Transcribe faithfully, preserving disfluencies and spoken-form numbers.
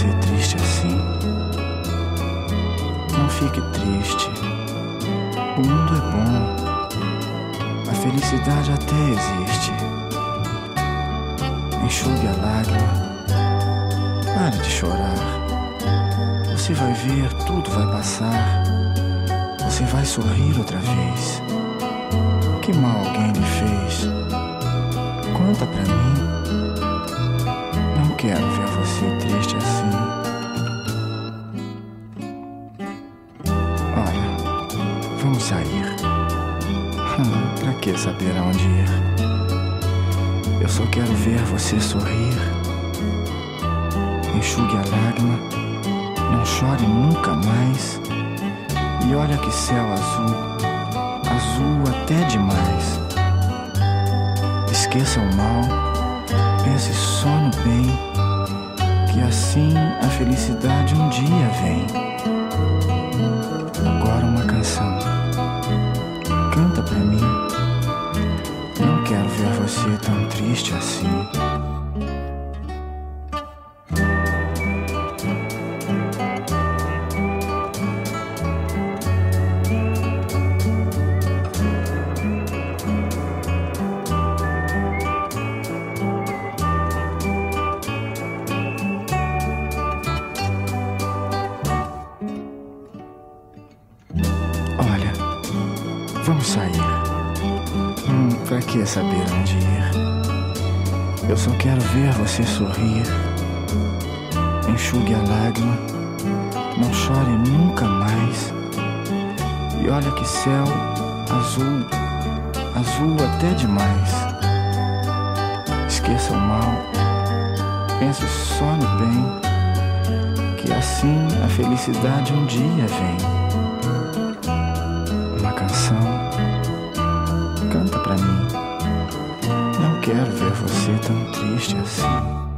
você triste assim. Não fique triste. O mundo é bom. A felicidade até existe. Enxugue a lágrima. Pare de chorar. Você vai ver, tudo vai passar. Você vai sorrir outra vez. Que mal alguém lhe fez? Conta pra mim. Não quero ver você triste assim. Olha, vamos sair. Hum, pra que saber aonde ir? Eu só quero ver você sorrir. Enxugue a lágrima. Não chore nunca mais. E olha que céu azul. Azul até demais. Esqueça o mal. Pense só no bem. Que assim a felicidade um dia vem. Agora uma canção. Canta pra mim. Não quero ver você tão triste assim. Olha, vamos sair. Hum, pra que saber onde ir? Eu só quero ver você sorrir. Enxugue a lágrima. Não chore nunca mais. E olha que céu azul. Azul até demais. Esqueça o mal. Pense só no bem. Que assim a felicidade um dia vem. Uma canção. Canta pra mim. Não quero ver você tão triste assim.